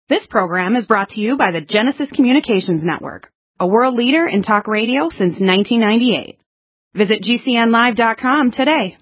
This program is brought to you by the Genesis Communications Network, a world leader in talk radio since 1998. Visit GCNlive.com today.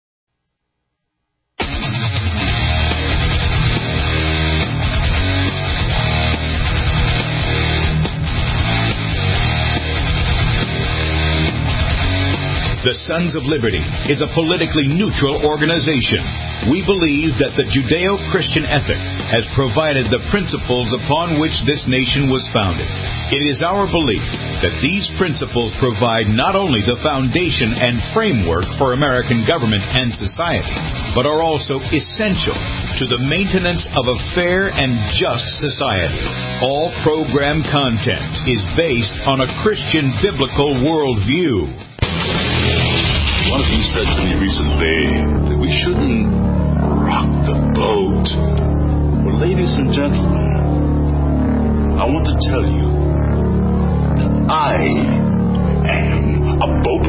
The Sons of Liberty is a politically neutral organization. We believe that the Judeo-Christian ethic has provided the principles upon which this nation was founded. It is our belief that these principles provide not only the foundation and framework for American government and society, but are also essential to the maintenance of a fair and just society. All program content is based on a Christian biblical worldview. One of you said to me recently that we shouldn't rock the boat. Well, ladies and gentlemen, I want to tell you that I am a boat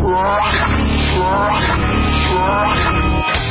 rocker.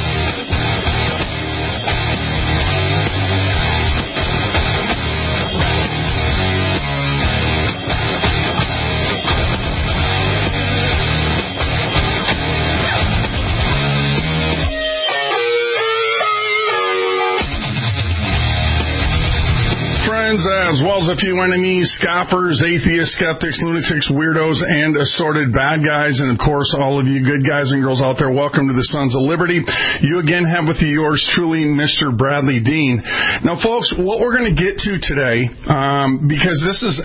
As well as a few enemies, scoffers, atheists, skeptics, lunatics, weirdos, and assorted bad guys. And, of course, all of you good guys and girls out there, welcome to the Sons of Liberty. You again have with you yours truly, Mr. Bradley Dean. Now, folks, what we're going to get to today, because this is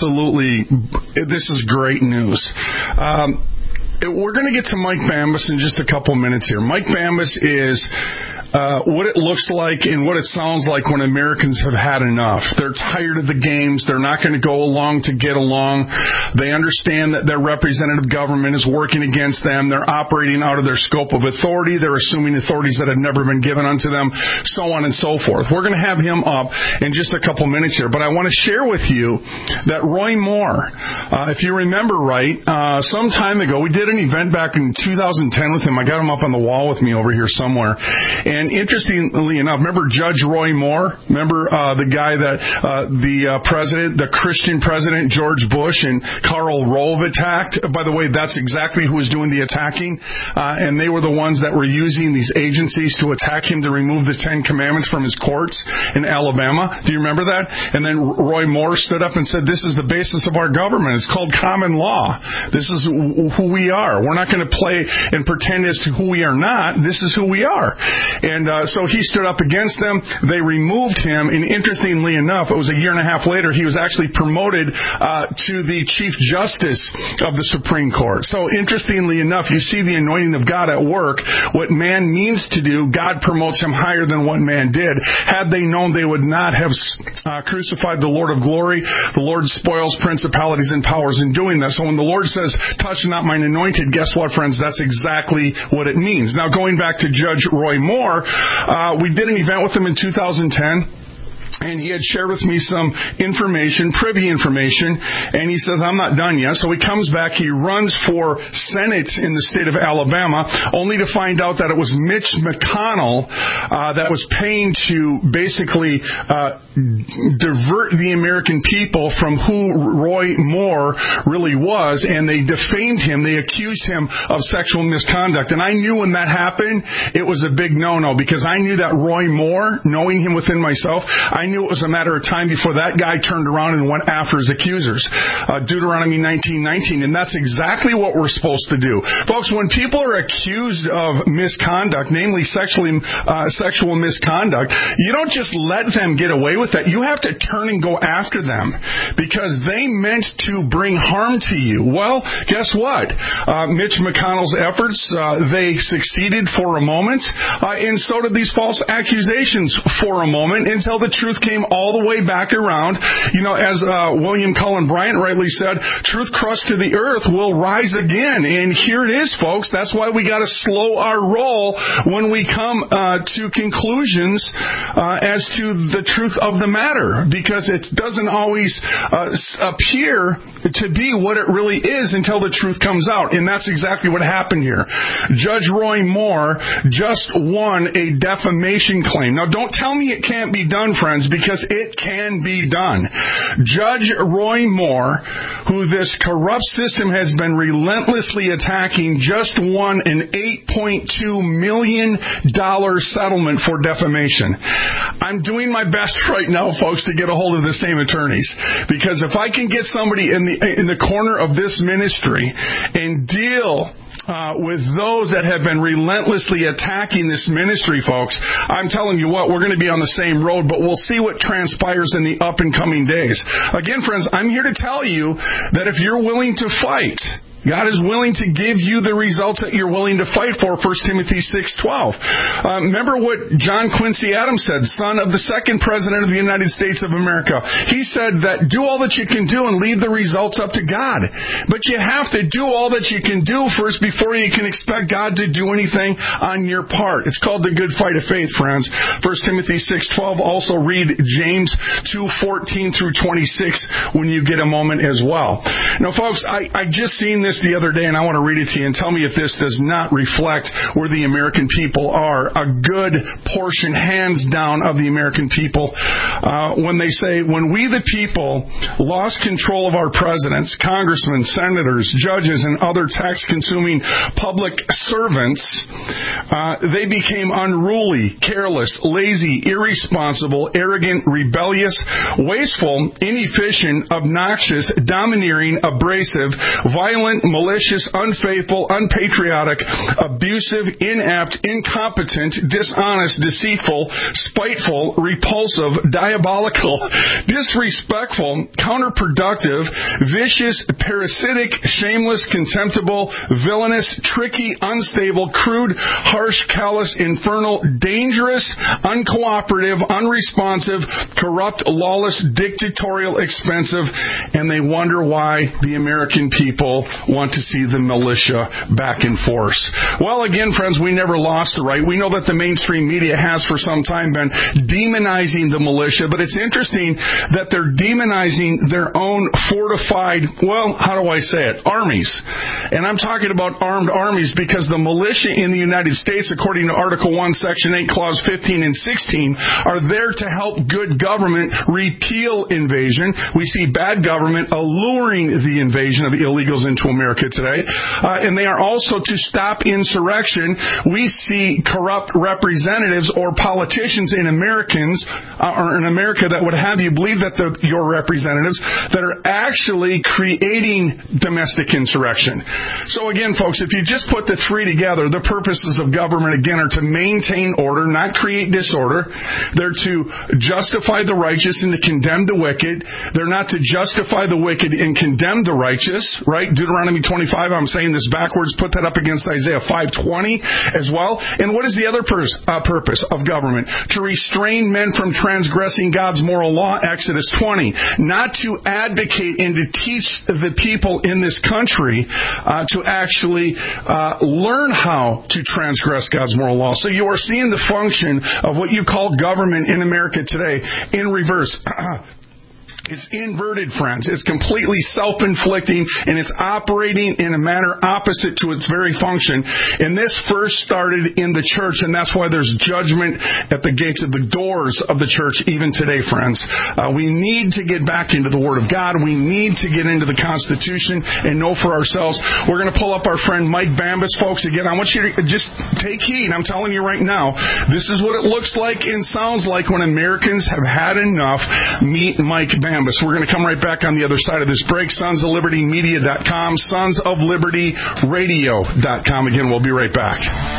great news. We're going to get to Mike Bambus in just a couple minutes here. Mike Bambus is what it looks like and what it sounds like when Americans have had enough. They're tired of the games. They're not going to go along to get along. They understand that their representative government is working against them. They're operating out of their scope of authority. They're assuming authorities that have never been given unto them, so on and so forth. We're going to have him up in just a couple minutes here. But I want to share with you that Roy Moore, if you remember right, some time ago, we did an event back in 2010 with him. I got him up on the wall with me over here somewhere. And interestingly enough, remember Judge Roy Moore? Remember the guy that the Christian president George Bush and Karl Rove attacked? By the way, that's exactly who was doing the attacking. And they were the ones that were using these agencies to attack him to remove the Ten Commandments from his courts in Alabama. Do you remember that? And then Roy Moore stood up and said, this is the basis of our government. It's called common law. This is who we are. We're not going to play and pretend as to who we are not. This is who we are. And so he stood up against them. They removed him. And interestingly enough, it was a year and a half later, he was actually promoted to the Chief Justice of the Supreme Court. So interestingly enough, you see the anointing of God at work. What man means to do, God promotes him higher than what man did. Had they known, they would not have crucified the Lord of glory. The Lord spoils principalities and powers in doing that. So when the Lord says, touch not mine anointed, guess what, friends? That's exactly what it means. Now, going back to Judge Roy Moore, we did an event with him in 2010. And he had shared with me some information, privy information, and he says, I'm not done yet. So he comes back, he runs for Senate in the state of Alabama, only to find out that it was Mitch McConnell that was paying to basically divert the American people from who Roy Moore really was, and they defamed him. They accused him of sexual misconduct. And I knew when that happened, it was a big no-no, because I knew that Roy Moore, knowing him within myself, I knew it was a matter of time before that guy turned around and went after his accusers. Deuteronomy 19:19, and that's exactly what we're supposed to do. Folks, when people are accused of misconduct, namely sexual misconduct, you don't just let them get away with that. You have to turn and go after them because they meant to bring harm to you. Well, guess what? Mitch McConnell's efforts, they succeeded for a moment, and so did these false accusations for a moment until the truth came all the way back around. You know, as William Cullen Bryant rightly said, truth crushed to the earth will rise again. And here it is, folks. That's why we got to slow our roll when we come to conclusions as to the truth of the matter, because it doesn't always appear to be what it really is until the truth comes out. And that's exactly what happened here. Judge Roy Moore just won a defamation claim. Now, don't tell me it can't be done, friends. friends, because it can be done. Judge Roy Moore, who this corrupt system has been relentlessly attacking, just won an $8.2 million settlement for defamation. I'm doing my best right now, folks, to get a hold of the same attorneys, because if I can get somebody in the corner of this ministry and deal with those that have been relentlessly attacking this ministry, folks, I'm telling you what, we're going to be on the same road, but we'll see what transpires in the up and coming days. Again, friends, I'm here to tell you that if you're willing to fight, God is willing to give you the results that you're willing to fight for, 1 Timothy 6:12. Remember what John Quincy Adams said, son of the second president of the United States of America. He said that do all that you can do and leave the results up to God. But you have to do all that you can do first before you can expect God to do anything on your part. It's called the good fight of faith, friends. 1 Timothy 6:12. Also read James 2:14 through 26 when you get a moment as well. Now, folks, I just seen this the other day, and I want to read it to you and tell me if this does not reflect where the American people are. A good portion, hands down, of the American people, when they say, when we the people lost control of our presidents, congressmen, senators, judges, and other tax-consuming public servants, they became unruly, careless, lazy, irresponsible, arrogant, rebellious, wasteful, inefficient, obnoxious, domineering, abrasive, violent, malicious, unfaithful, unpatriotic, abusive, inept, incompetent, dishonest, deceitful, spiteful, repulsive, diabolical, disrespectful, counterproductive, vicious, parasitic, shameless, contemptible, villainous, tricky, unstable, crude, harsh, callous, infernal, dangerous, uncooperative, unresponsive, corrupt, lawless, dictatorial, expensive, and they wonder why the American people want to see the militia back in force. Well, again, friends, we never lost the right. We know that the mainstream media has for some time been demonizing the militia, but it's interesting that they're demonizing their own fortified, well, how do I say it, armies. And I'm talking about armed armies because the militia in the United States, according to Article 1, Section 8, Clause 15 and 16, are there to help good government repeal invasion. We see bad government alluring the invasion of illegals into America today. And they are also to stop insurrection. We see corrupt representatives or politicians in or in America that would have you believe that your representatives that are actually creating domestic insurrection. So again, folks, if you just put the three together, the purposes of government, again, are to maintain order, not create disorder. They're to justify the righteous and to condemn the wicked. They're not to justify the wicked and condemn the righteous, right? Deuteronomy 25, I'm saying this backwards, put that up against Isaiah 5:20 as well. And what is the other purpose of government? To restrain men from transgressing God's moral law, Exodus 20. Not to advocate and to teach the people in this country to actually learn how to transgress God's moral law. So you are seeing the function of what you call government in America today in reverse. It's inverted, friends. It's completely self-inflicting, and it's operating in a manner opposite to its very function. And this first started in the church, and that's why there's judgment at the gates of the doors of the church even today, friends. We need to get back into the Word of God. We need to get into the Constitution and know for ourselves. We're going to pull up our friend Mike Bambus, folks. Again, I want you to just take heed. I'm telling you right now, this is what it looks like and sounds like when Americans have had enough. Meet Mike Bambus. We're going to come right back on the other side of this break. SonsOfLibertyMedia.com, SonsOfLibertyRadio.com. Again, we'll be right back.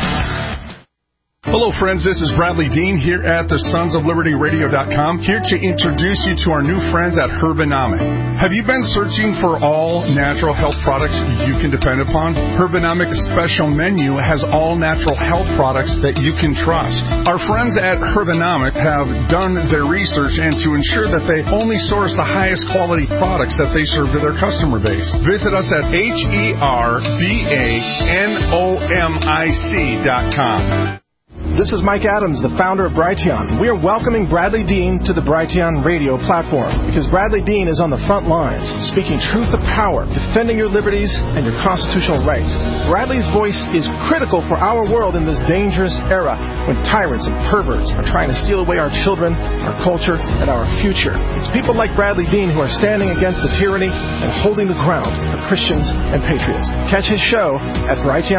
Hello, friends. This is Bradley Dean here at the SonsOfLibertyRadio.com, here to introduce you to our new friends at Herbanomic. Have you been searching for all natural health products you can depend upon? Herbanomic's special menu has all natural health products that you can trust. Our friends at Herbanomic have done their research and to ensure that they only source the highest quality products that they serve to their customer base. Visit us at HERBANOMIC.com. This is Mike Adams, the founder of Brighteon. We are welcoming Bradley Dean to the Brighteon radio platform because Bradley Dean is on the front lines, speaking truth to power, defending your liberties and your constitutional rights. Bradley's voice is critical for our world in this dangerous era when tyrants and perverts are trying to steal away our children, our culture, and our future. It's people like Bradley Dean who are standing against the tyranny and holding the ground for Christians and patriots. Catch his show at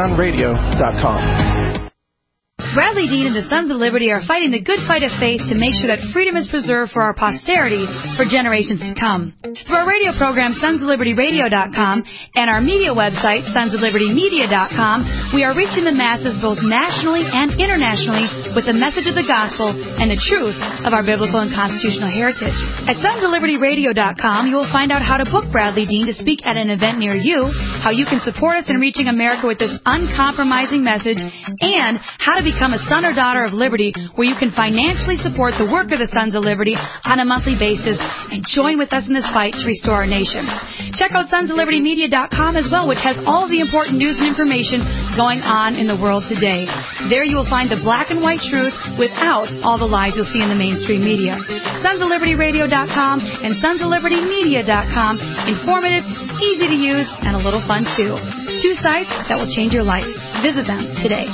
brighteonradio.com. Bradley Dean and the Sons of Liberty are fighting the good fight of faith to make sure that freedom is preserved for our posterity for generations to come. Through our radio program, sonsoflibertyradio.com, and our media website, sonsoflibertymedia.com, we are reaching the masses both nationally and internationally with the message of the gospel and the truth of our biblical and constitutional heritage. At sonsoflibertyradio.com, you will find out how to book Bradley Dean to speak at an event near you, how you can support us in reaching America with this uncompromising message, and how to become a son or daughter of liberty, where you can financially support the work of the Sons of Liberty on a monthly basis and join with us in this fight to restore our nation. Check out sonsoflibertymedia.com as well, which has all the important news and information going on in the world today. There you will find the black and white truth without all the lies you'll see in the mainstream media. sonsoflibertyradio.com and sonsoflibertymedia.com. Informative, easy to use, and a little fun too. Two sites that will change your life. Visit them today.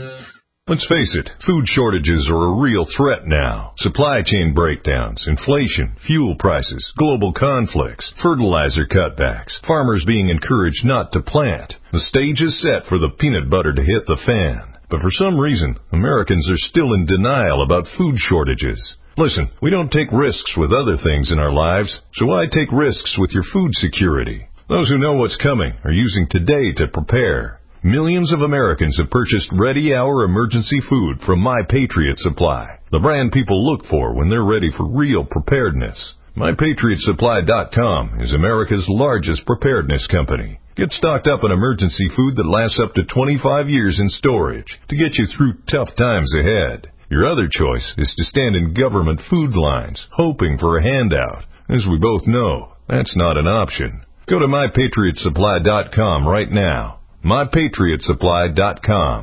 Let's face it, food shortages are a real threat now. Supply chain breakdowns, inflation, fuel prices, global conflicts, fertilizer cutbacks, farmers being encouraged not to plant. The stage is set for the peanut butter to hit the fan. But for some reason, Americans are still in denial about food shortages. Listen, we don't take risks with other things in our lives, so why take risks with your food security? Those who know what's coming are using today to prepare. Millions of Americans have purchased ready-hour emergency food from My Patriot Supply, the brand people look for when they're ready for real preparedness. MyPatriotSupply.com is America's largest preparedness company. Get stocked up on emergency food that lasts up to 25 years in storage to get you through tough times ahead. Your other choice is to stand in government food lines, hoping for a handout. As we both know, that's not an option. Go to MyPatriotSupply.com right now. MyPatriotSupply.com.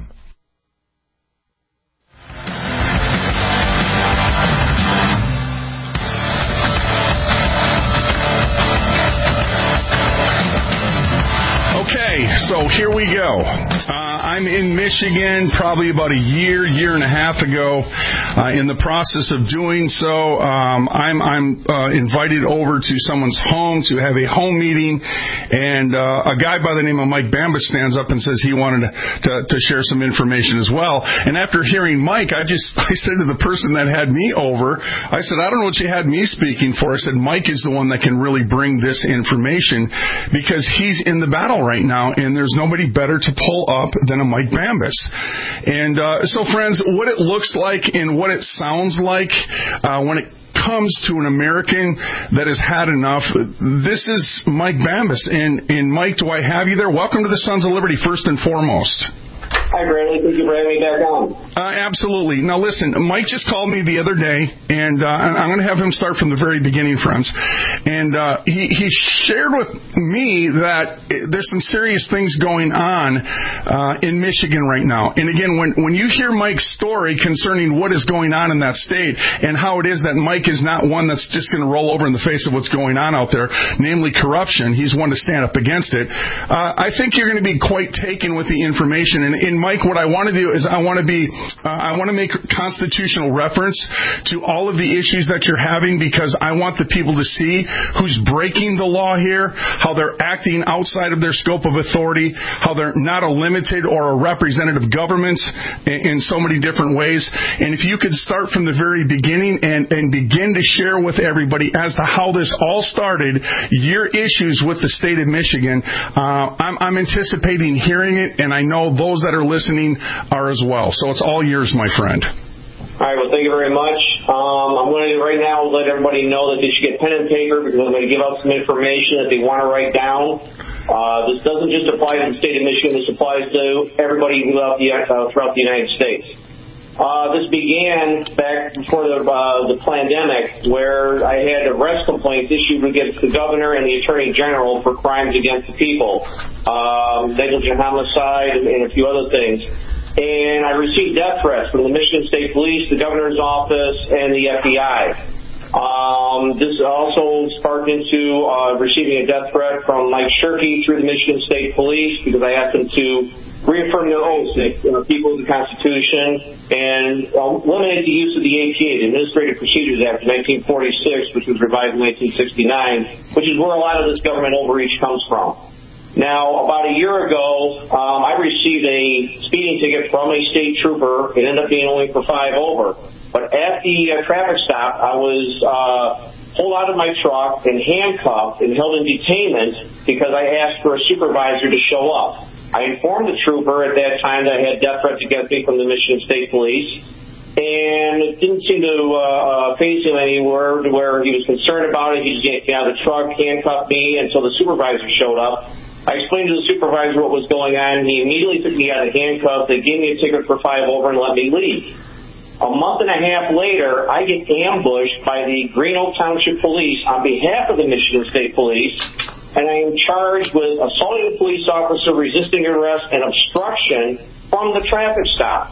Okay, so here we go. I'm in Michigan probably about a year and a half ago. In the process of doing so, I'm invited over to someone's home to have a home meeting, and a guy by the name of Mike Bambus stands up and says he wanted to share some information as well. And after hearing Mike, I said to the person that had me over, I said, I don't know what you had me speaking for. I said, Mike is the one that can really bring this information because he's in the battle right now, and there's nobody better to pull up than a Mike Bambus. And so, friends, what it looks like and what it sounds like when it comes to an American that has had enough, this is Mike Bambus. And Mike, do I have you there? Welcome to the Sons of Liberty, first and foremost. Hi, Bradley. Thank you for having me back on. Absolutely. Now, listen, Mike just called me the other day, and I'm going to have him start from the very beginning, friends. And he shared with me that there's some serious things going on in Michigan right now. And again, when you hear Mike's story concerning what is going on in that state and how it is that Mike is not one that's just going to roll over in the face of what's going on out there, namely corruption, he's one to stand up against it. I think you're going to be quite taken with the information. And Mike, what I want to do is I want to make constitutional reference to all of the issues that you're having, because I want the people to see who's breaking the law here, how they're acting outside of their scope of authority, how they're not a limited or a representative government in so many different ways. And if you could start from the very beginning and begin to share with everybody as to how this all started, your issues with the state of Michigan, I'm anticipating hearing it, and I know those that are listening are as well. So it's all yours, my friend. All right, well, thank you very much. I'm going to right now let everybody know that they should get pen and paper, because I'm going to give out some information that they want to write down. This doesn't just apply to the state of Michigan. This applies to everybody throughout the United States. This began back before the pandemic, where I had arrest complaints issued against the governor and the attorney general for crimes against the people, negligent homicide, and a few other things. and I received death threats from the Michigan State Police, the governor's office, and the FBI. This also sparked into receiving a death threat from Mike Shirkey through the Michigan State Police because I asked them to reaffirm their oaths to people of the Constitution and eliminate the use of the APA, the Administrative Procedures Act of 1946, which was revised in 1969, which is where a lot of this government overreach comes from. Now, about a year ago, I received a speeding ticket from a state trooper. It ended up being only for 5 over. But at the traffic stop, I was pulled out of my truck and handcuffed and held in detainment because I asked for a supervisor to show up. I informed the trooper at that time that I had death threats against me from the Michigan State Police, and it didn't seem to faze him anywhere to where he was concerned about it. He just yanked me out of the truck, handcuffed me until the supervisor showed up. I explained to the supervisor what was going on. He immediately took me out of handcuffs. They gave me a ticket for 5 over and let me leave. A month and a half later, I get ambushed by the Green Oak Township Police on behalf of the Michigan State Police, and I am charged with assaulting a police officer, resisting arrest, and obstruction from the traffic stop.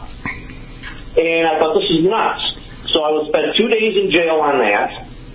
And I thought, this is nuts. So I was spent 2 days in jail on that,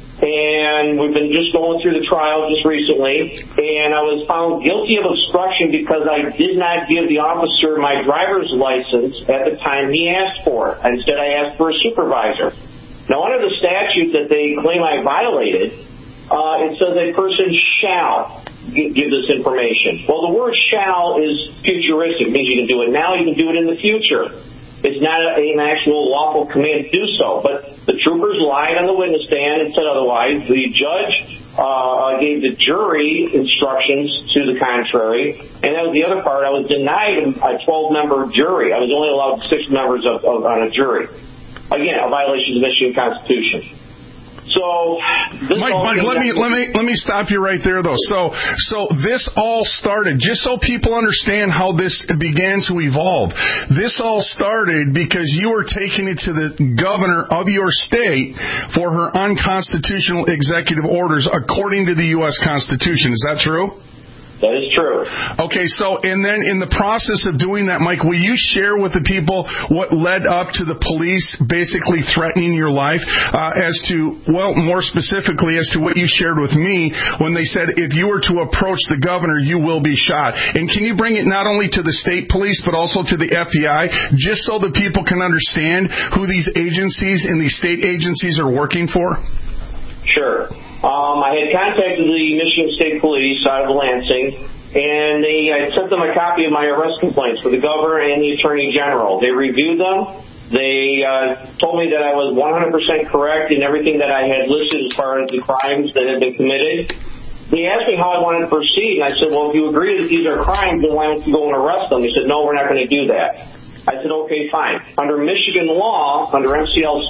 and we've been just going through the trial just recently, and I was found guilty of obstruction because I did not give the officer my driver's license at the time he asked for it. Instead, I asked for a supervisor. Now, under the statute that they claim I violated, it says a person shall give this information. Well, the word shall is futuristic. It means you can do it now, you can do it in the future. It's not an actual lawful command to do so. But the troopers lied on the witness stand and said otherwise. The judge gave the jury instructions to the contrary. And that was the other part. I was denied a 12-member jury. I was only allowed 6 members on a jury. Again, a violation of the Michigan Constitution. So, Mike, let me stop you right there, though. So this all started, just so people understand how this began to evolve. This all started because you were taking it to the governor of your state for her unconstitutional executive orders according to the U.S. Constitution. Is that true? That is true. Okay, so, and then in the process of doing that, Mike, will you share with the people what led up to the police basically threatening your life as to, well, more specifically as to what you shared with me when they said if you were to approach the governor, you will be shot. And can you bring it not only to the state police but also to the FBI, just so the people can understand who these agencies and these state agencies are working for? Sure. I had contacted the Michigan State Police out of Lansing, and I sent them a copy of my arrest complaints for the governor and the attorney general. They reviewed them. They told me that I was 100% correct in everything that I had listed as far as the crimes that had been committed. They asked me how I wanted to proceed, and I said, well, if you agree that these are crimes, then why don't you go and arrest them? They said, no, we're not going to do that. I said, okay, fine. Under Michigan law, under MCL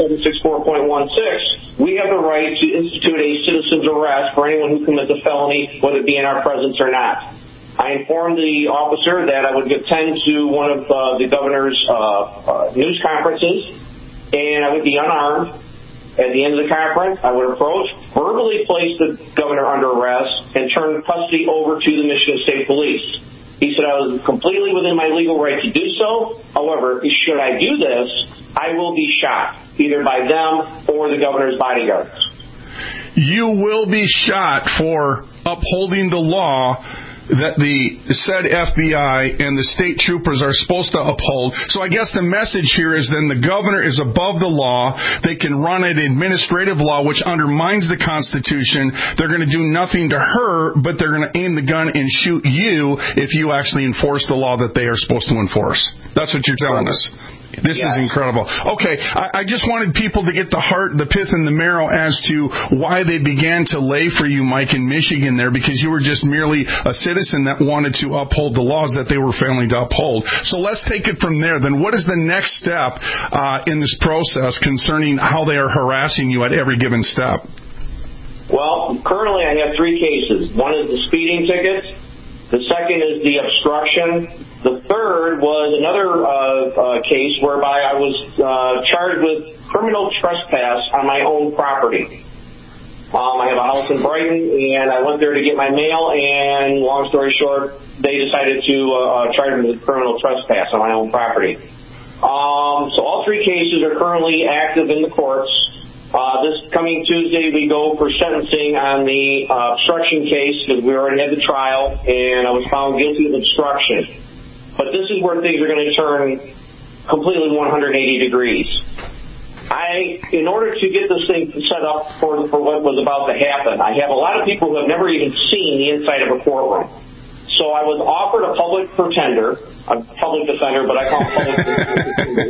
764.16, we have the right to institute a citizen's arrest for anyone who commits a felony, whether it be in our presence or not. I informed the officer that I would attend to one of the governor's news conferences, and I would be unarmed. At the end of the conference, I would approach, verbally place the governor under arrest, and turn custody over to the Michigan State Police. He said I was completely within my legal right to do so. However, should I do this, I will be shot, either by them or the governor's bodyguards. You will be shot for upholding the law that the said FBI and the state troopers are supposed to uphold. So I guess the message here is then the governor is above the law. They can run an administrative law which undermines the Constitution. They're going to do nothing to her, but they're going to aim the gun and shoot you if you actually enforce the law that they are supposed to enforce. That's what you're telling us. This is incredible. Okay, I just wanted people to get the heart, the pith, and the marrow as to why they began to lay for you, Mike, in Michigan there, because you were just merely a citizen that wanted to uphold the laws that they were failing to uphold. So let's take it from there. Then what is the next step in this process concerning how they are harassing you at every given step? Well, currently I have 3 cases. One is the speeding ticket. The second is the obstruction. The third was another case whereby I was charged with criminal trespass on my own property. I have a house in Brighton, and I went there to get my mail, and long story short, they decided to charge me with criminal trespass on my own property. So all three cases are currently active in the courts. This coming Tuesday, we go for sentencing on the obstruction case because we already had the trial, and I was found guilty of obstruction. But this is where things are going to turn completely 180 degrees. In order to get this thing set up for what was about to happen, I have a lot of people who have never even seen the inside of a courtroom. So I was offered a public defender, but I call him public defender.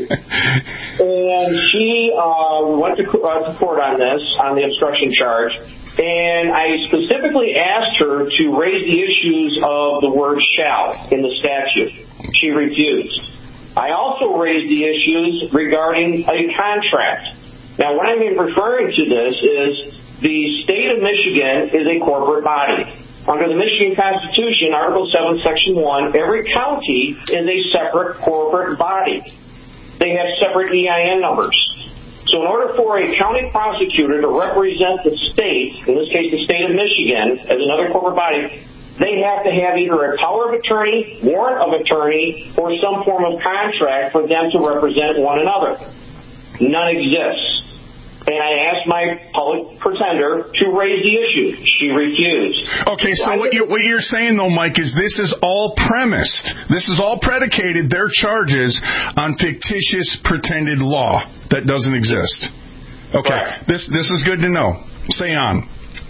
And she went to court on this, on the obstruction charge, and I specifically asked her to raise the issues of the word shall in the statute. She refused. I also raised the issues regarding a contract. Now, what I'm referring to this is the state of Michigan is a corporate body. Under the Michigan Constitution, Article 7, Section 1, every county is a separate corporate body. They have separate EIN numbers. So in order for a county prosecutor to represent the state, in this case the state of Michigan, as another corporate body, they have to have either a power of attorney, warrant of attorney, or some form of contract for them to represent one another. None exists. And I asked my public pretender to raise the issue. She refused. Okay, so what you're saying, though, Mike, is this is all premised. This is all predicated, their charges, on fictitious pretended law that doesn't exist. Okay, correct. This is good to know. Say on.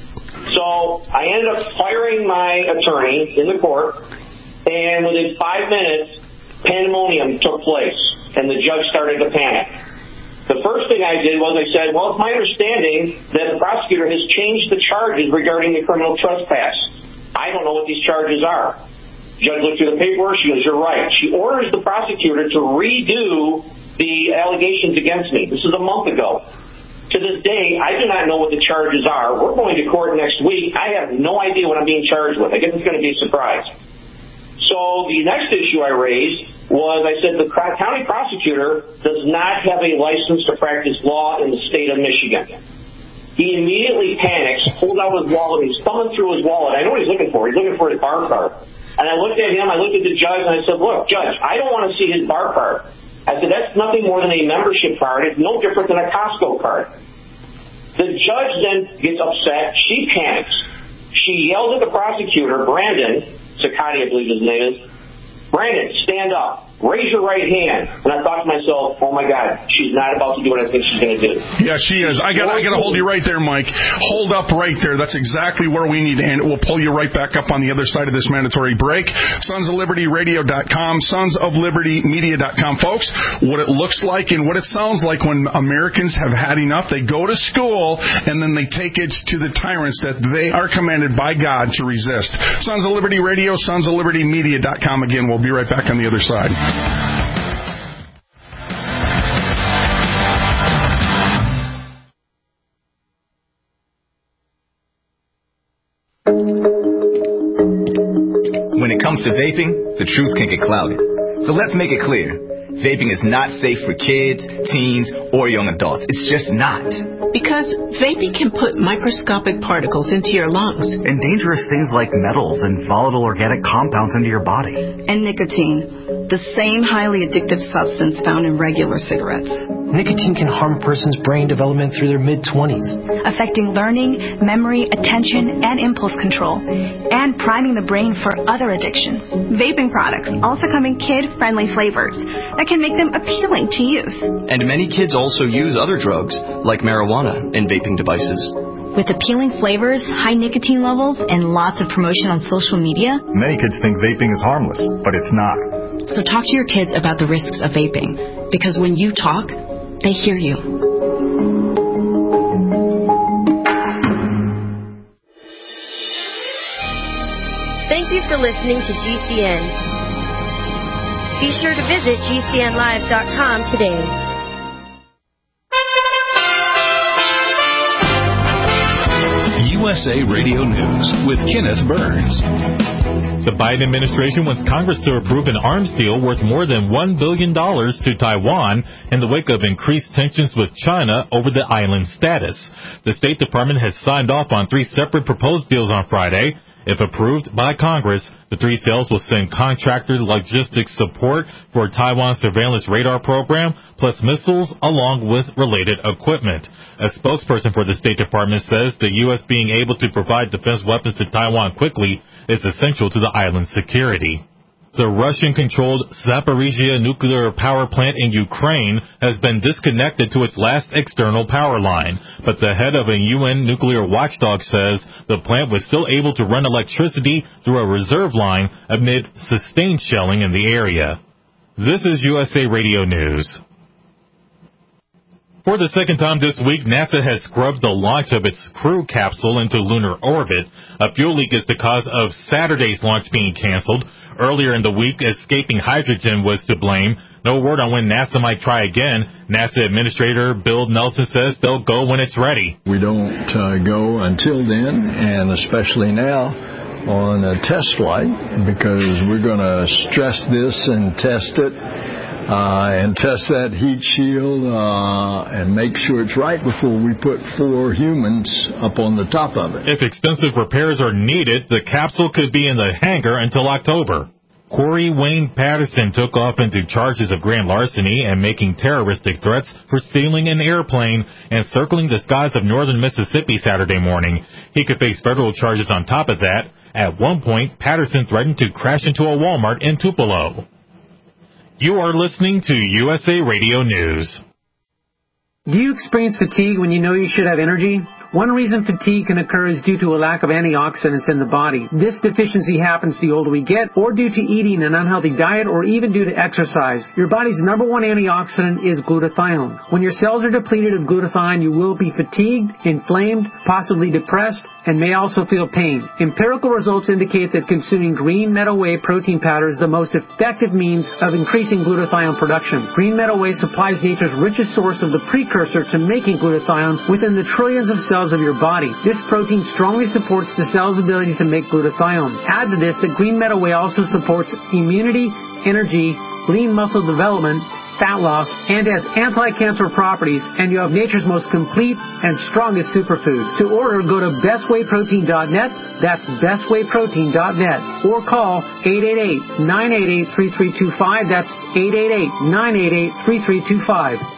So I ended up firing my attorney in the court, and within 5 minutes, pandemonium took place, and the judge started to panic. The first thing I did was I said, well, it's my understanding that the prosecutor has changed the charges regarding the criminal trespass. I don't know what these charges are. The judge looked through the paperwork. She goes, you're right. She orders the prosecutor to redo the allegations against me. This is a month ago. To this day, I do not know what the charges are. We're going to court next week. I have no idea what I'm being charged with. I guess it's going to be a surprise. So the next issue I raised was I said the county prosecutor does not have a license to practice law in the state of Michigan. He immediately panics, pulls out his wallet, he's thumbing through his wallet. I know what he's looking for. He's looking for his bar card. And I looked at him, I looked at the judge, and I said, look, Judge, I don't want to see his bar card. I said, that's nothing more than a membership card. It's no different than a Costco card. The judge then gets upset. She panics. She yells at the prosecutor, Brandon Ciccati, I believe his name is, Brandon, stand up. Raise your right hand. And I thought to myself, oh, my God, she's not about to do what I think she's going to do. Yeah, she is. I got to hold you right there, Mike. Hold up right there. That's exactly where we need to end it. We'll pull you right back up on the other side of this mandatory break. SonsOfLibertyRadio.com, SonsOfLibertyMedia.com. Folks, what it looks like and what it sounds like when Americans have had enough, they go to school and then they take it to the tyrants that they are commanded by God to resist. Sons of Liberty Radio, SonsOfLibertyMedia.com. Again, we'll be right back on the other side. When it comes to vaping, the truth can get clouded. So let's make it clear. Vaping is not safe for kids, teens, or young adults. It's just not. Because vaping can put microscopic particles into your lungs. And dangerous things like metals and volatile organic compounds into your body. And nicotine, the same highly addictive substance found in regular cigarettes. Nicotine can harm a person's brain development through their mid-20s, affecting learning, memory, attention, and impulse control, and priming the brain for other addictions. Vaping products also come in kid-friendly flavors that can make them appealing to youth. And many kids also use other drugs, like marijuana, in vaping devices. With appealing flavors, high nicotine levels, and lots of promotion on social media, many kids think vaping is harmless, but it's not. So talk to your kids about the risks of vaping, because when you talk, they hear you. Thank you for listening to GCN. Be sure to visit GCNlive.com today. USA Radio News with Kenneth Burns. The Biden administration wants Congress to approve an arms deal worth more than $1 billion to Taiwan in the wake of increased tensions with China over the island's status. The State Department has signed off on 3 separate proposed deals on Friday. If approved by Congress, the 3 sales will send contractor logistics support for Taiwan's surveillance radar program, plus missiles along with related equipment. A spokesperson for the State Department says the U.S. being able to provide defense weapons to Taiwan quickly is essential to the island's security. The Russian-controlled Zaporizhzhia nuclear power plant in Ukraine has been disconnected to its last external power line, but the head of a UN nuclear watchdog says the plant was still able to run electricity through a reserve line amid sustained shelling in the area. This is USA Radio News. For the second time this week, NASA has scrubbed the launch of its crew capsule into lunar orbit. A fuel leak is the cause of Saturday's launch being canceled. Earlier in the week, escaping hydrogen was to blame. No word on when NASA might try again. NASA Administrator Bill Nelson says they'll go when it's ready. We don't go until then, and especially now on a test flight, because we're going to stress this and test it. And test that heat shield and make sure it's right before we put 4 humans up on the top of it. If extensive repairs are needed, the capsule could be in the hangar until October. Corey Wayne Patterson took off into charges of grand larceny and making terroristic threats for stealing an airplane and circling the skies of northern Mississippi Saturday morning. He could face federal charges on top of that. At one point, Patterson threatened to crash into a Walmart in Tupelo. You are listening to USA Radio News. Do you experience fatigue when you know you should have energy? One reason fatigue can occur is due to a lack of antioxidants in the body. This deficiency happens the older we get, or due to eating an unhealthy diet, or even due to exercise. Your body's number one antioxidant is glutathione. When your cells are depleted of glutathione, you will be fatigued, inflamed, possibly depressed, and may also feel pain. Empirical results indicate that consuming green metal whey protein powder is the most effective means of increasing glutathione production. Green metal whey supplies nature's richest source of the precursor to making glutathione within the trillions of cells of your body. This protein strongly supports the cell's ability to make glutathione. Add to this that green metal whey also supports immunity, energy, lean muscle development, fat loss, and has anti-cancer properties, and you have nature's most complete and strongest superfood. To order, go to bestwayprotein.net, that's bestwayprotein.net, or call 888-988-3325, that's 888-988-3325.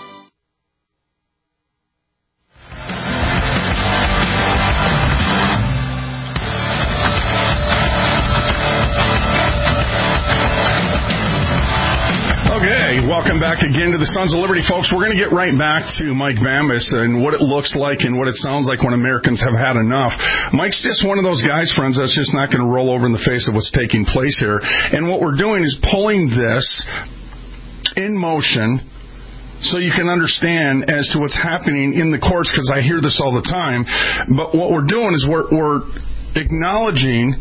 Welcome back again to the Sons of Liberty, folks. We're going to get right back to Mike Bambus and what it looks like and what it sounds like when Americans have had enough. Mike's just one of those guys, friends, that's just not going to roll over in the face of what's taking place here. And what we're doing is pulling this in motion so you can understand as to what's happening in the courts, because I hear this all the time. But what we're doing is we're acknowledging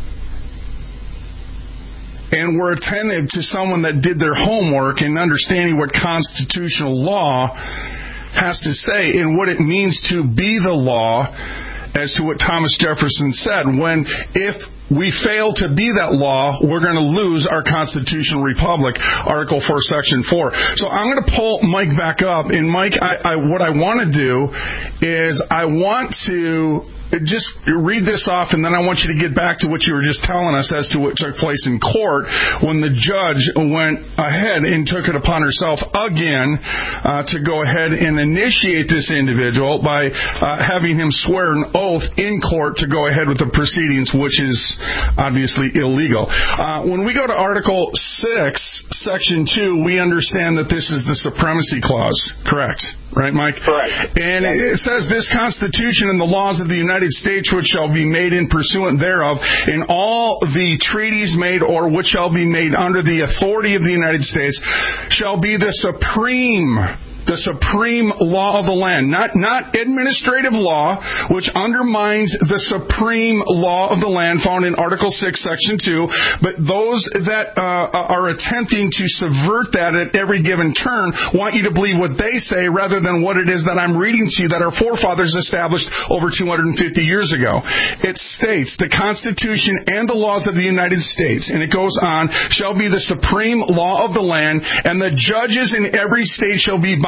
and we're attentive to someone that did their homework and understanding what constitutional law has to say and what it means to be the law, as to what Thomas Jefferson said. If we fail to be that law, we're going to lose our constitutional republic, Article 4, Section 4. So I'm going to pull Mike back up. And Mike, what I want to do is I want to just read this off, and then I want you to get back to what you were just telling us as to what took place in court when the judge went ahead and took it upon herself again to go ahead and initiate this individual by having him swear an oath in court to go ahead with the proceedings, which is obviously illegal. When we go to Article 6, Section 2, we understand that this is the Supremacy Clause, correct? Right, Mike? Correct. And it says, this Constitution and the laws of the United States which shall be made in pursuant thereof, and all the treaties made or which shall be made under the authority of the United States shall be the supreme law of the land. Not administrative law, which undermines the supreme law of the land found in Article 6, Section 2, but those that are attempting to subvert that at every given turn want you to believe what they say rather than what it is that I'm reading to you that our forefathers established over 250 years ago. It states, the Constitution and the laws of the United States, and it goes on, shall be the supreme law of the land, and the judges in every state shall be bound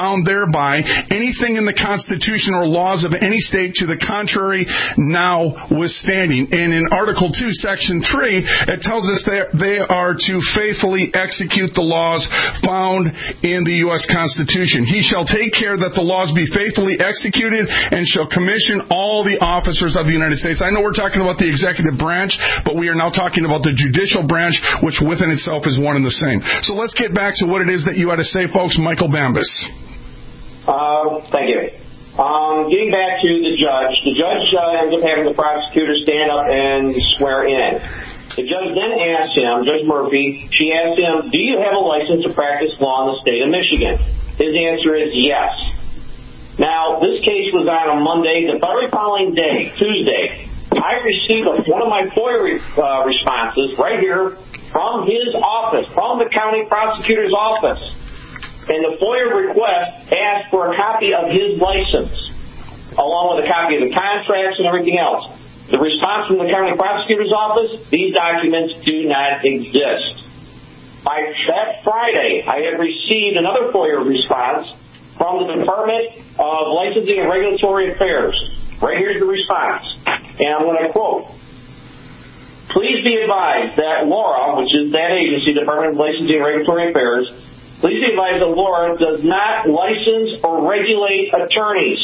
bound thereby, anything in the Constitution or laws of any state to the contrary notwithstanding. And in Article 2, Section 3, it tells us that they are to faithfully execute the laws found in the U.S. Constitution. He shall take care that the laws be faithfully executed and shall commission all the officers of the United States. I know we're talking about the executive branch, but we are now talking about the judicial branch, which within itself is one and the same. So let's get back to what it is that you had to say, folks. Michael Bambus. Thank you. Getting back to the judge ends up having the prosecutor stand up and swear in. The judge then asked him, Judge Murphy, she asked him, do you have a license to practice law in the state of Michigan? His answer is yes. Now, this case was on a Monday. The very following day, Tuesday, I received one of my FOIA responses right here from his office, from the county prosecutor's office. And the FOIA request asked for a copy of his license, along with a copy of the contracts and everything else. The response from the county prosecutor's office, these documents do not exist. By that Friday, I had received another FOIA response from the Department of Licensing and Regulatory Affairs. Right here's the response. And I'm going to quote, please be advised that Laura, which is that agency, Department of Licensing and Regulatory Affairs, please be advised that Laura does not license or regulate attorneys.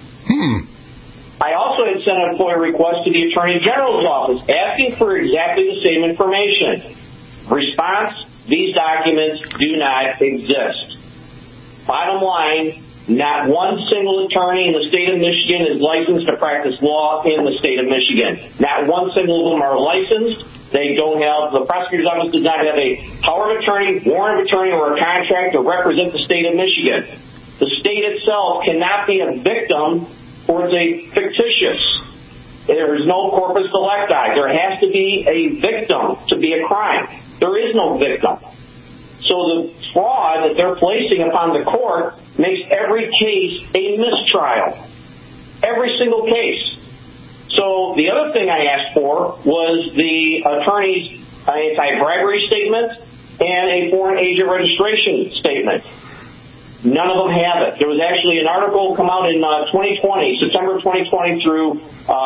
I also had sent a FOIA request to the Attorney General's office asking for exactly the same information. Response, these documents do not exist. Bottom line, not one single attorney in the state of Michigan is licensed to practice law in the state of Michigan. Not one single of them are licensed. They don't have, the prosecutor's office does not have a power of attorney, warrant of attorney, or a contract to represent the state of Michigan. The state itself cannot be a victim or it's a fictitious. There is no corpus delicti. There has to be a victim to be a crime. There is no victim. So the fraud that they're placing upon the court makes every case a mistrial. Every single case. So the other thing I asked for was the attorney's anti-bribery statement and a foreign agent registration statement. None of them have it. There was actually an article come out in 2020, September 2020, through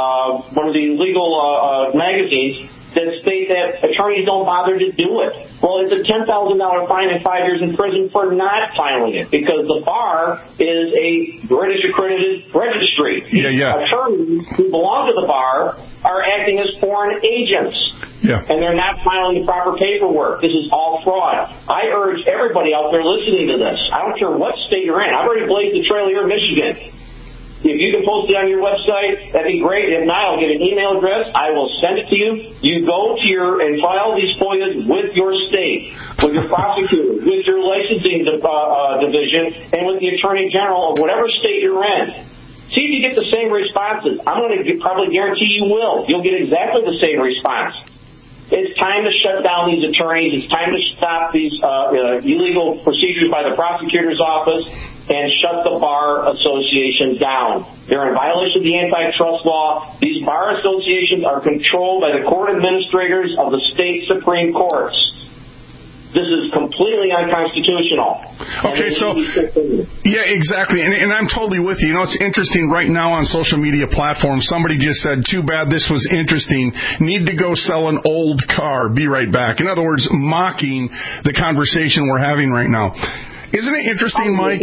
one of the legal magazines that state that attorneys don't bother to do it. Well, it's a $10,000 fine and 5 years in prison for not filing it because the bar is a British accredited registry. Attorneys who belong to the bar are acting as foreign agents. And they're not filing the proper paperwork. This is all fraud. I urge everybody out there listening to this, I don't care what state you're in. I've already blazed the trail here in Michigan. If you can post it on your website, that'd be great. If not, I'll get an email address. I will send it to you. You go to and file these FOIAs with your state, with your prosecutor, with your licensing division, and with the Attorney General of whatever state you're in. See if you get the same responses. I'm going to probably guarantee you will. You'll get exactly the same response. It's time to shut down these attorneys. It's time to stop these illegal procedures by the prosecutor's office and shut the Bar Association down. They're in violation of the antitrust law. These bar associations are controlled by the court administrators of the state Supreme Courts. This is completely unconstitutional. Okay, so, yeah, exactly. And I'm totally with you. You know, it's interesting right now on social media platforms. Somebody just said, too bad this was interesting. Need to go sell an old car. Be right back. In other words, mocking the conversation we're having right now. Isn't it interesting, Mike?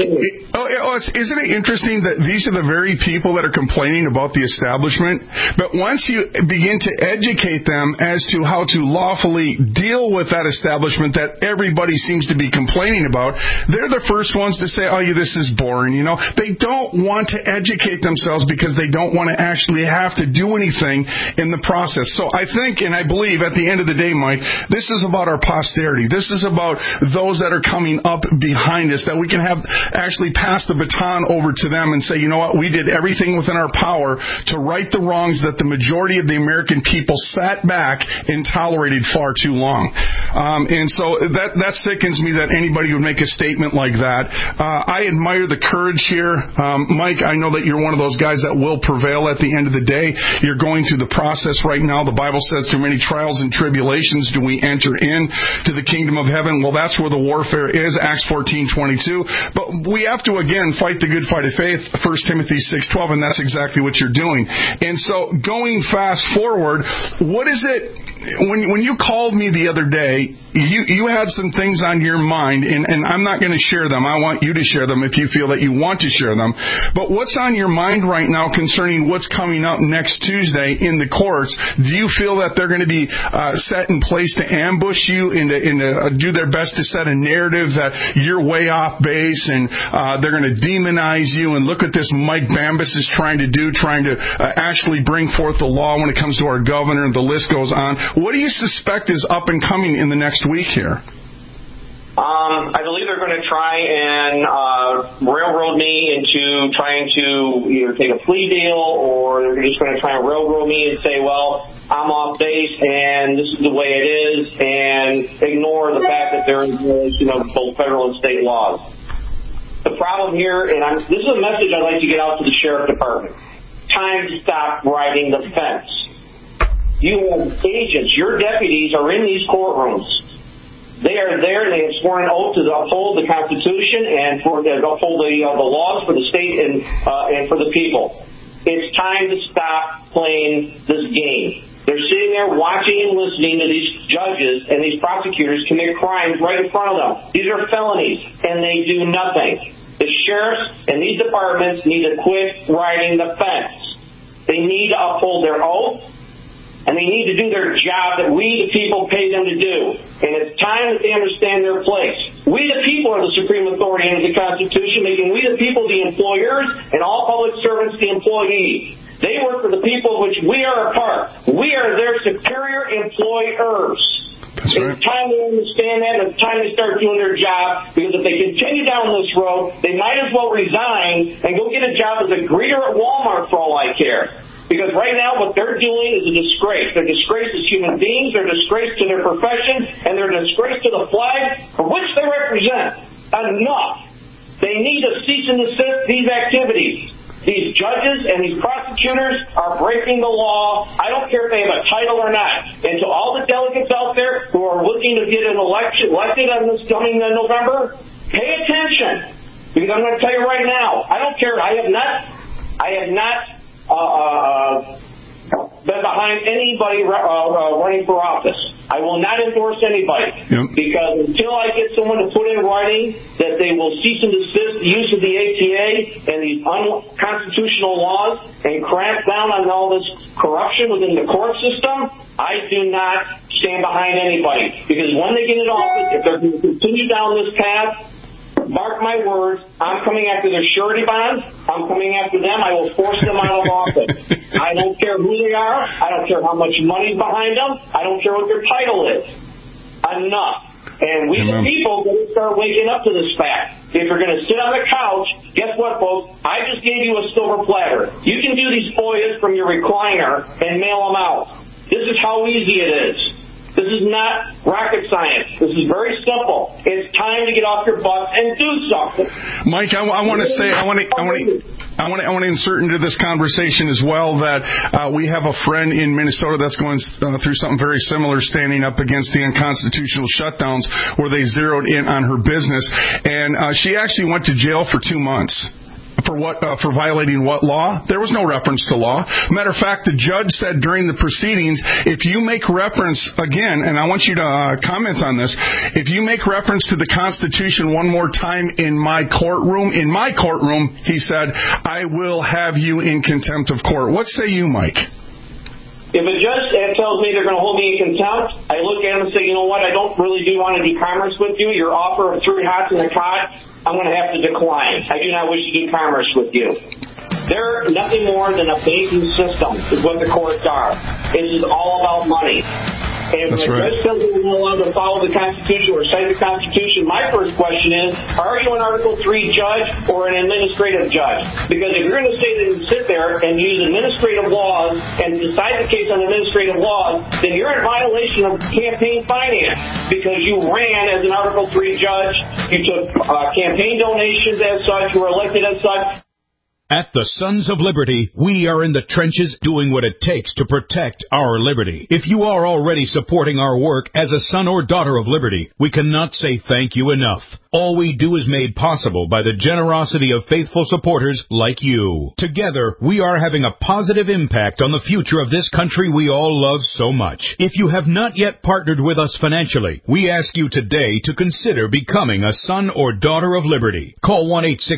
Isn't it interesting that these are the very people that are complaining about the establishment? But once you begin to educate them as to how to lawfully deal with that establishment that everybody seems to be complaining about, they're the first ones to say, oh, yeah, this is boring. You know, they don't want to educate themselves because they don't want to actually have to do anything in the process. So I think and I believe at the end of the day, Mike, this is about our posterity. This is about those that are coming up behind us, that we can have actually pass the baton over to them and say, you know what, we did everything within our power to right the wrongs that the majority of the American people sat back and tolerated far too long. And so that sickens me that anybody would make a statement like that. I admire the courage here. Mike, I know that you're one of those guys that will prevail at the end of the day. You're going through the process right now. The Bible says through many trials and tribulations do we enter in to the kingdom of heaven. Well, that's where the warfare is. Acts 14:15 19:22. But we have to, again, fight the good fight of faith, 1 Timothy 6:12, and that's exactly what you're doing. And so going fast forward, what is it, when you called me the other day, you had some things on your mind, and I'm not going to share them. I want you to share them if you feel that you want to share them. But what's on your mind right now concerning what's coming up next Tuesday in the courts? Do you feel that they're going to be set in place to ambush you and to do their best to set a narrative that you're way off base, and they're going to demonize you, and look at this Mike Bambus is trying to actually bring forth the law when it comes to our governor, and the list goes on. What do you suspect is up and coming in the next week here? I believe they're going to try and railroad me into trying to either take a plea deal, or they're just going to try and railroad me and say, well, I'm off base and this is the way it is, and ignore the fact that they're in violation of both federal and state laws. The problem here, and this is a message I'd like to get out to the sheriff department. Time to stop riding the fence. You have agents, your deputies are in these courtrooms. They are there, and they have sworn an oath to uphold the Constitution and to uphold the laws for the state and for the people. It's time to stop playing this game. They're sitting there watching and listening to these judges and these prosecutors commit crimes right in front of them. These are felonies, and they do nothing. The sheriffs and these departments need to quit riding the fence. They need to uphold their oath, and they need to do their job that we, the people, pay them to do. And it's time that they understand their place. We, the people, are the supreme authority under the Constitution, making we, the people, the employers, and all public servants the employees. They work for the people of which we are a part. We are their superior employers. That's right. It's time to understand that, and it's time to start doing their job, because if they continue down this road, they might as well resign and go get a job as a greeter at Walmart for all I care. Because right now what they're doing is a disgrace. They're a disgrace as human beings, they're a disgrace to their profession, and they're a disgrace to the flag for which they represent. Enough. They need to cease and desist these activities. These judges and these prosecutors are breaking the law. I don't care if they have a title or not. And to all the delegates out there who are looking to get an election elected on this coming November, pay attention. Because I'm going to tell you right now, I don't care. I have not been behind anybody running for office. I will not endorse anybody. Because until I get someone to put in writing that they will cease and desist the use of the ATA and these unconstitutional laws and crack down on all this corruption within the court system, I do not stand behind anybody. Because when they get in office, if they're going to continue down this path, mark my words, I'm coming after their surety bonds. I'm coming after them. I will force them out of office. I don't care who they are. I don't care how much money's behind them. I don't care what their title is. Enough. And we, the people, will start waking up to this fact. If you're going to sit on the couch, guess what, folks? I just gave you a silver platter. You can do these FOIAs from your recliner and mail them out. This is how easy it is. This is not rocket science. This is very simple. It's time to get off your butt and do something. Mike, I want to insert into this conversation as well that we have a friend in Minnesota that's going through something very similar, standing up against the unconstitutional shutdowns where they zeroed in on her business, and she actually went to jail for 2 months. For violating what law? There was no reference to law. Matter of fact, the judge said during the proceedings, if you make reference, again, and I want you to comment on this, if you make reference to the Constitution one more time in my courtroom, he said, I will have you in contempt of court. What say you, Mike? If a judge tells me they're going to hold me in contempt, I look at him and say, you know what, I don't really do want to do commerce with you. Your offer of 3 hots in a cot, I'm going to have to decline. I do not wish to do commerce with you. They're nothing more than a banking system is what the courts are. It is all about money. And if a judge tells me we're allowed to follow the Constitution or cite the Constitution, my first question is, are you an Article 3 judge or an administrative judge? Because if you're going to say that you sit there and use administrative laws and decide the case on administrative laws, then you're in violation of campaign finance because you ran as an Article 3 judge, you took campaign donations as such, you were elected as such. At the Sons of Liberty, we are in the trenches doing what it takes to protect our liberty. If you are already supporting our work as a son or daughter of liberty, we cannot say thank you enough. All we do is made possible by the generosity of faithful supporters like you. Together, we are having a positive impact on the future of this country we all love so much. If you have not yet partnered with us financially, we ask you today to consider becoming a son or daughter of liberty. Call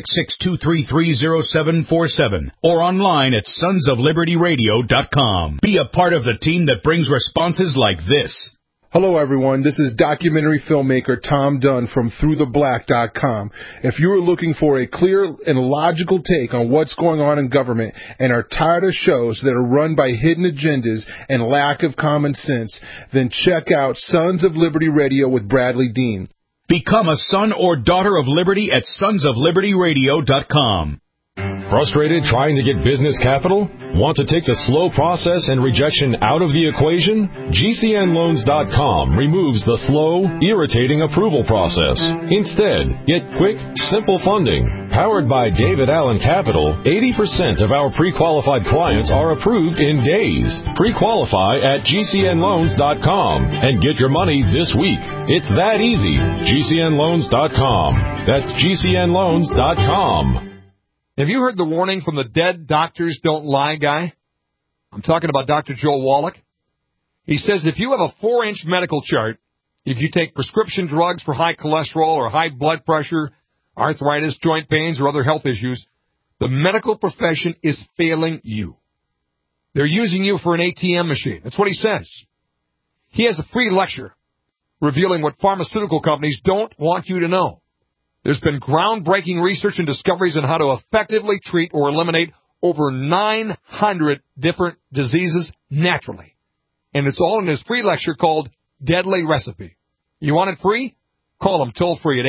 1-866-233-0747 or online at sonsoflibertyradio.com. Be a part of the team that brings responses like this. Hello, everyone. This is documentary filmmaker Tom Dunn from ThroughTheBlack.com. If you are looking for a clear and logical take on what's going on in government and are tired of shows that are run by hidden agendas and lack of common sense, then check out Sons of Liberty Radio with Bradley Dean. Become a son or daughter of liberty at sonsoflibertyradio.com. Frustrated trying to get business capital? Want to take the slow process and rejection out of the equation? GCNLoans.com removes the slow, irritating approval process. Instead, get quick, simple funding. Powered by David Allen Capital, 80% of our pre-qualified clients are approved in days. Pre-qualify at GCNLoans.com and get your money this week. It's that easy. GCNLoans.com. That's GCNLoans.com. Have you heard the warning from the Dead Doctors Don't Lie guy? I'm talking about Dr. Joel Wallach. He says if you have a 4-inch medical chart, if you take prescription drugs for high cholesterol or high blood pressure, arthritis, joint pains, or other health issues, the medical profession is failing you. They're using you for an ATM machine. That's what he says. He has a free lecture revealing what pharmaceutical companies don't want you to know. There's been groundbreaking research and discoveries on how to effectively treat or eliminate over 900 different diseases naturally. And it's all in his free lecture called Deadly Recipe. You want it free? Call him toll-free at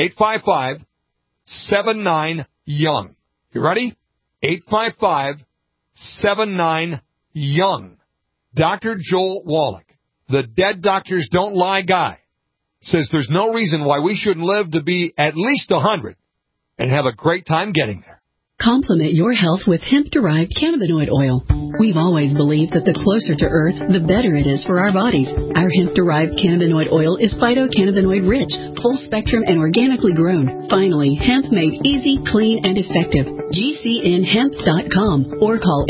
855-79-YOUNG. You ready? 855-79-YOUNG. Dr. Joel Wallach, the Dead Doctors Don't Lie guy, says there's no reason why we shouldn't live to be at least 100 and have a great time getting there. Complement your health with hemp-derived cannabinoid oil. We've always believed that the closer to Earth, the better it is for our bodies. Our hemp-derived cannabinoid oil is phytocannabinoid-rich, full-spectrum, and organically grown. Finally, hemp made easy, clean, and effective. GCNHemp.com or call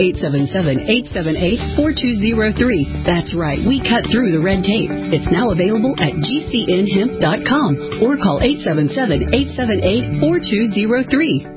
877-878-4203. That's right, we cut through the red tape. It's now available at GCNHemp.com or call 877-878-4203.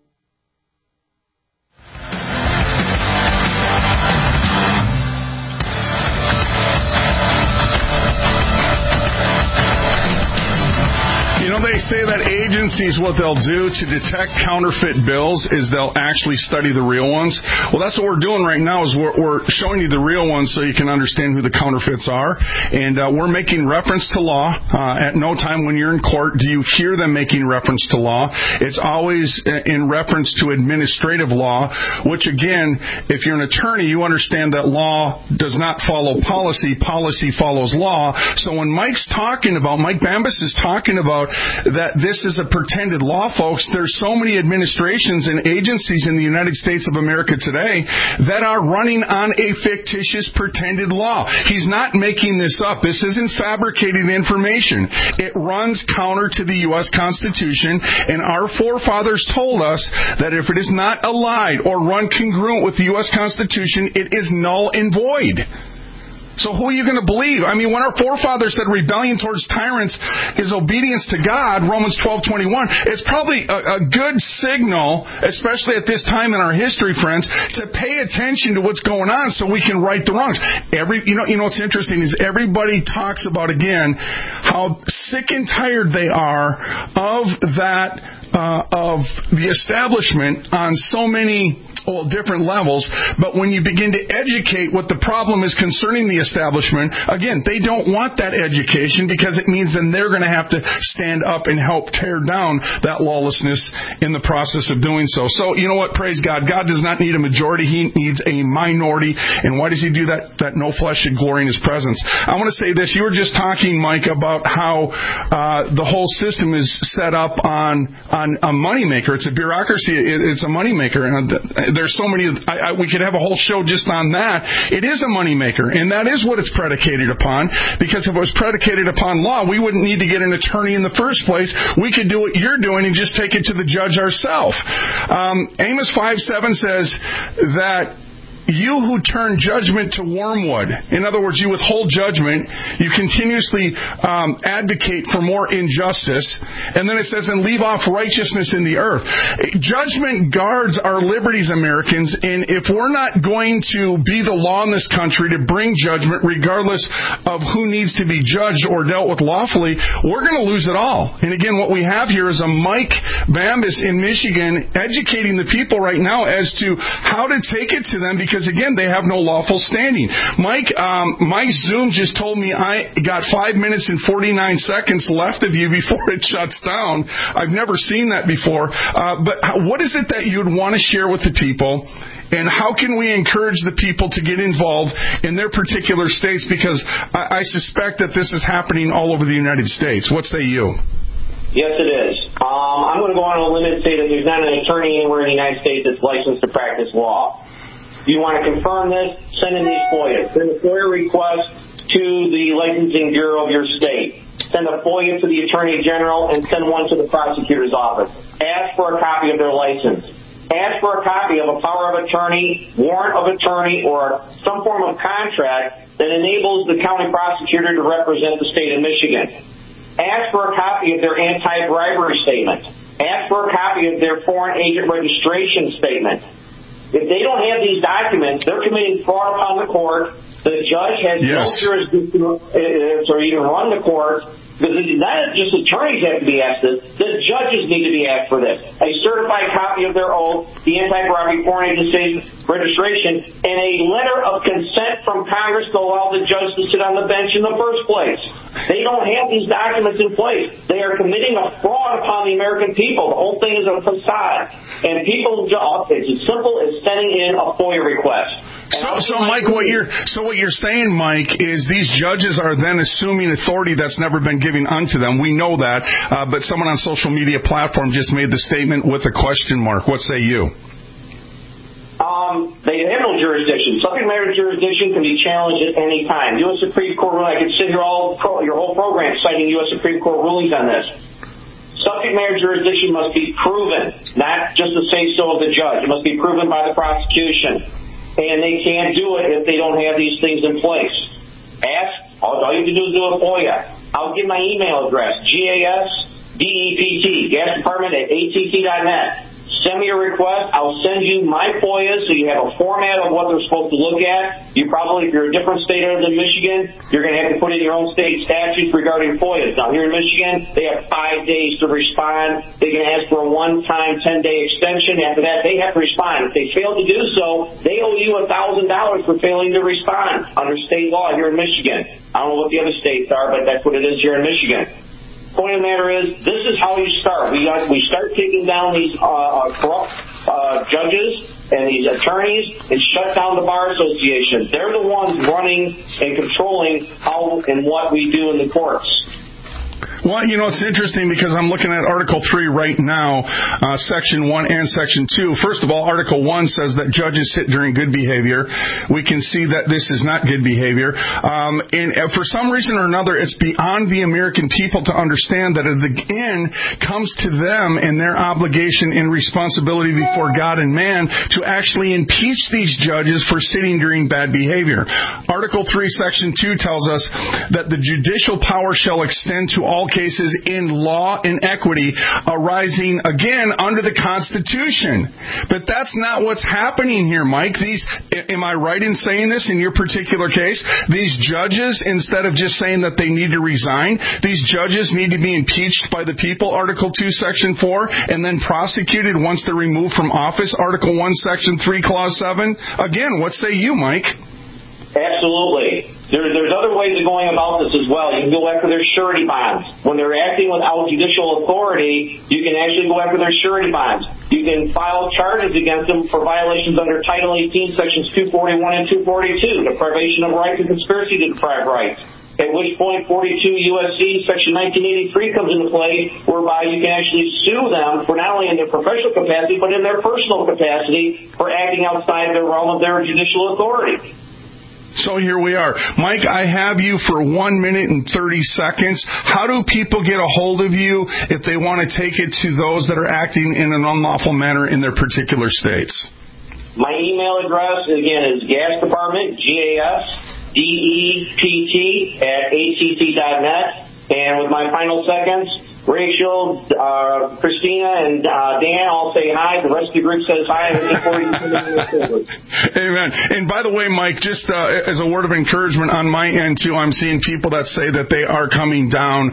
They say that agencies, what they'll do to detect counterfeit bills is they'll actually study the real ones. Well, that's what we're doing right now is we're showing you the real ones so you can understand who the counterfeits are. And we're making reference to law. At no time when you're in court do you hear them making reference to law. It's always in reference to administrative law, which, again, if you're an attorney, you understand that law does not follow policy. Policy follows law. So when Mike Bambas is talking about that this is a pretended law, folks, there's so many administrations and agencies in the United States of America today that are running on a fictitious pretended law. He's not making this up. This isn't fabricated information. It runs counter to the U.S. Constitution, and our forefathers told us that if it is not allied or run congruent with the U.S. Constitution, it is null and void. So who are you going to believe? I mean, when our forefathers said rebellion towards tyrants is obedience to God, Romans 12:21, it's probably a good signal, especially at this time in our history, friends, to pay attention to what's going on so we can right the wrongs. You know what's interesting is everybody talks about, again, how sick and tired they are of that, of the establishment on so many different levels, but when you begin to educate what the problem is concerning the establishment, again, they don't want that education because it means then they're going to have to stand up and help tear down that lawlessness in the process of doing so. So, you know what? Praise God. God does not need a majority. He needs a minority. And why does He do that? That no flesh should glory in His presence. I want to say this. You were just talking, Mike, about how the whole system is set up on a moneymaker. It's a bureaucracy. It's a moneymaker. And there's so many. We could have a whole show just on that. It is a moneymaker, and that is what it's predicated upon. Because if it was predicated upon law, we wouldn't need to get an attorney in the first place. We could do what you're doing and just take it to the judge ourselves. Amos 5:7 says that you who turn judgment to wormwood, in other words, you withhold judgment, you continuously advocate for more injustice, and then it says, and leave off righteousness in the earth. Judgment guards our liberties, Americans, and if we're not going to be the law in this country to bring judgment, regardless of who needs to be judged or dealt with lawfully, we're going to lose it all. And again, what we have here is a Mike Bambus in Michigan educating the people right now as to how to take it to them, because again, they have no lawful standing. Mike, my Zoom just told me I got 5 minutes and 49 seconds left of you before it shuts down. I've never seen that before. But what is it that you'd want to share with the people? And how can we encourage the people to get involved in their particular states? Because I suspect that this is happening all over the United States. What say you? Yes, it is. I'm going to go on a limb and say that there's not an attorney anywhere in the United States that's licensed to practice law. If you want to confirm this, send in these FOIAs. Send a FOIA request to the licensing bureau of your state. Send a FOIA to the Attorney General and send one to the prosecutor's office. Ask for a copy of their license. Ask for a copy of a power of attorney, warrant of attorney, or some form of contract that enables the county prosecutor to represent the state of Michigan. Ask for a copy of their anti-bribery statement. Ask for a copy of their foreign agent registration statement. If they don't have these documents, they're committing fraud upon the court. The judge has no jurisdiction to even run the court. Not just attorneys have to be asked this. The judges need to be asked for this. A certified copy of their oath, the anti-bribery foreign agent registration, and a letter of consent from Congress to allow the judge to sit on the bench in the first place. They don't have these documents in place. They are committing a fraud upon the American people. The whole thing is a facade. And people, it's as simple as sending in a FOIA request. So, Mike, what you're saying, Mike, is these judges are then assuming authority that's never been given unto them. We know that, but someone on social media platform just made the statement with a question mark. What say you? They have no jurisdiction. Subject matter jurisdiction can be challenged at any time. U.S. Supreme Court ruling, I could sit here your whole program citing U.S. Supreme Court rulings on this. Subject matter jurisdiction must be proven, not just the say-so of the judge. It must be proven by the prosecution. And they can't do it if they don't have these things in place. All you have to do is do a FOIA. I'll give my email address, GASDEPT, gas department at att.net. Send me a request. I'll send you my FOIA so you have a format of what they're supposed to look at. You probably, if you're a different state other than Michigan, you're going to have to put in your own state statutes regarding FOIAs. Now, here in Michigan, they have 5 days to respond. They can ask for a one-time 10-day extension. After that, they have to respond. If they fail to do so, they owe you $1,000 for failing to respond under state law here in Michigan. I don't know what the other states are, but that's what it is here in Michigan. Point of the matter is, this is how you start. We start taking down these corrupt judges and these attorneys and shut down the Bar Association. They're the ones running and controlling how and what we do in the courts. Well, it's interesting because I'm looking at Article 3 right now, Section 1 and Section 2. First of all, Article 1 says that judges sit during good behavior. We can see that this is not good behavior. And for some reason or another, it's beyond the American people to understand that at the end comes to them and their obligation and responsibility before God and man to actually impeach these judges for sitting during bad behavior. Article 3, Section 2 tells us that the judicial power shall extend to all cases in law and equity arising, again, under the Constitution. But that's not what's happening here, Mike. Am I right in saying this in your particular case? These judges, instead of just saying that they need to resign, these judges need to be impeached by the people, Article 2, Section 4, and then prosecuted once they're removed from office, Article 1, Section 3, Clause 7. Again, what say you, Mike? Absolutely. There's other ways of going about this as well. You can go after their surety bonds. When they're acting without judicial authority, you can actually go after their surety bonds. You can file charges against them for violations under Title 18, Sections 241 and 242, deprivation of rights and conspiracy to deprive rights. at which point 42 U.S.C. Section 1983 comes into play, whereby you can actually sue them for not only in their professional capacity, but in their personal capacity for acting outside the realm of their judicial authority. So here we are. Mike, I have you for 1 minute and 30 seconds. How do people get a hold of you if they want to take it to those that are acting in an unlawful manner in their particular states? My email address, again, is gas department, GASDEPT, @ACC.net. And with my final seconds, Rachel, Christina, and Dan all say hi. The rest of the group says hi. Amen. And by the way, Mike, just as a word of encouragement on my end, too, I'm seeing people that say that they are coming down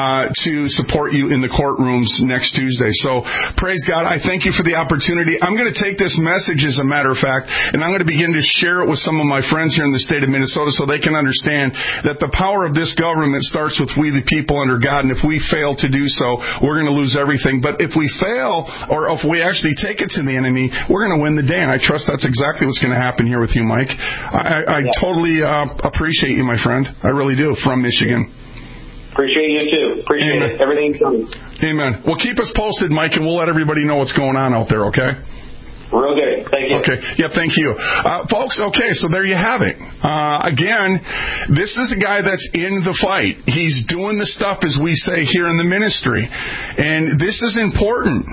to support you in the courtrooms next Tuesday. So praise God. I thank you for the opportunity. I'm going to take this message, as a matter of fact, and I'm going to begin to share it with some of my friends here in the state of Minnesota so they can understand that the power of this government starts with we the people under God, and if we fail to do so, we're going to lose everything. But if we fail, or if we actually take it to the enemy, we're going to win the day. And I trust that's exactly what's going to happen here with you, Mike. I totally appreciate you, my friend. I really do, from Michigan. Appreciate you, too. Appreciate it. Everything's coming. Amen. Well, keep us posted, Mike, and we'll let everybody know what's going on out there, okay? Real good. Thank you. Okay. Yeah, thank you. Folks, okay, so there you have it. Again, this is a guy that's in the fight. He's doing the stuff, as we say here in the ministry. And this is important.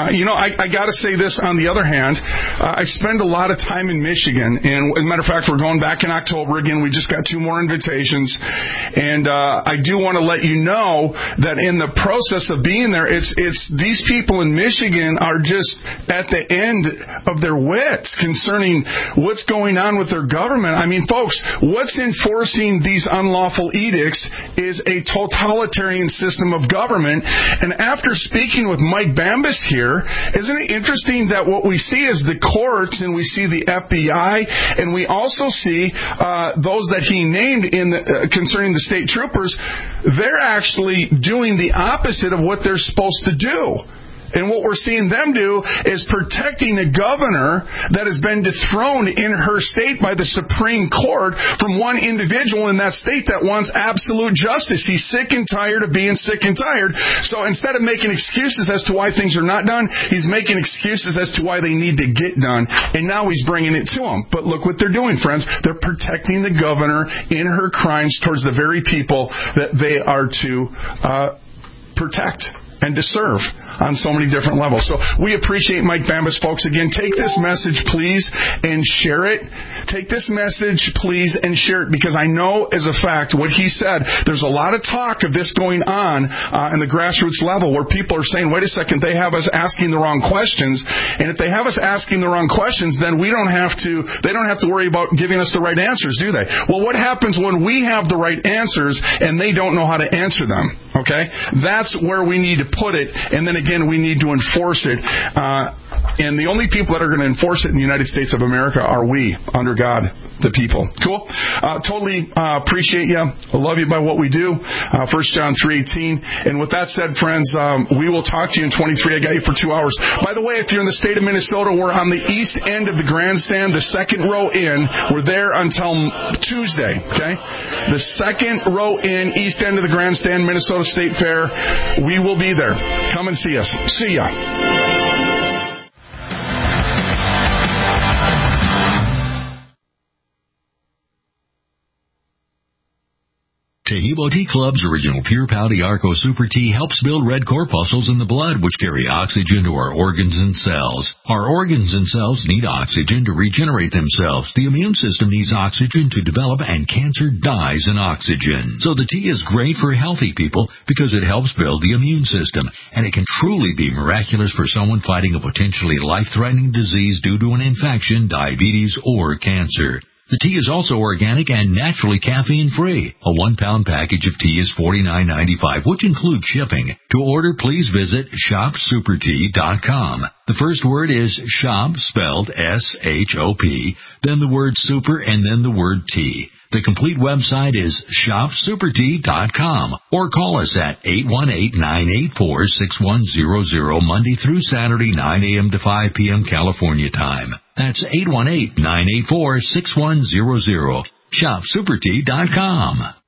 I got to say this on the other hand. I spend a lot of time in Michigan. And as a matter of fact, we're going back in October again. We just got 2 more invitations. And I do want to let you know that in the process of being there, it's these people in Michigan are just at the end of their wits concerning what's going on with their government. I mean, folks, what's enforcing these unlawful edicts is a totalitarian system of government. And after speaking with Mike Bambus here, isn't it interesting that what we see is the courts, and we see the FBI, and we also see those that he named concerning the state troopers, they're actually doing the opposite of what they're supposed to do. And what we're seeing them do is protecting a governor that has been dethroned in her state by the Supreme Court from one individual in that state that wants absolute justice. He's sick and tired of being sick and tired. So instead of making excuses as to why things are not done, he's making excuses as to why they need to get done. And now he's bringing it to them. But look what they're doing, friends. They're protecting the governor in her crimes towards the very people that they are to protect and to serve on so many different levels. So we appreciate Mike Bambus, folks. Again, take this message, please, and share it. Take this message, please, and share it, because I know as a fact what he said, there's a lot of talk of this going on the grassroots level where people are saying, wait a second, they have us asking the wrong questions. And if they have us asking the wrong questions, then they don't have to worry about giving us the right answers, do they? Well, what happens when we have the right answers and they don't know how to answer them? Okay? That's where we need to put it, and then again, we need to enforce it. And the only people that are going to enforce it in the United States of America are we, under God, the people. Cool? Totally appreciate you. I love you by what we do. 1 John 3:18. And with that said, friends, we will talk to you in 23. I got you for 2 hours. By the way, if you're in the state of Minnesota, we're on the east end of the grandstand, the second row in. We're there until Tuesday. Okay? The second row in, east end of the grandstand, Minnesota State Fair. We will be there. Come and see us. See ya. Taheebo Tea Club's original Pure Pouty Arco Super Tea helps build red corpuscles in the blood, which carry oxygen to our organs and cells. Our organs and cells need oxygen to regenerate themselves. The immune system needs oxygen to develop, and cancer dies in oxygen. So the tea is great for healthy people because it helps build the immune system, and it can truly be miraculous for someone fighting a potentially life-threatening disease due to an infection, diabetes, or cancer. The tea is also organic and naturally caffeine-free. A 1-pound package of tea is $49.95, which includes shipping. To order, please visit shopsupertea.com. The first word is shop, spelled S-H-O-P, then the word super, and then the word tea. The complete website is shopsupertea.com, or call us at 818-984-6100, Monday through Saturday, 9 a.m. to 5 p.m. California time. That's 818-984-6100. shopsupertea.com.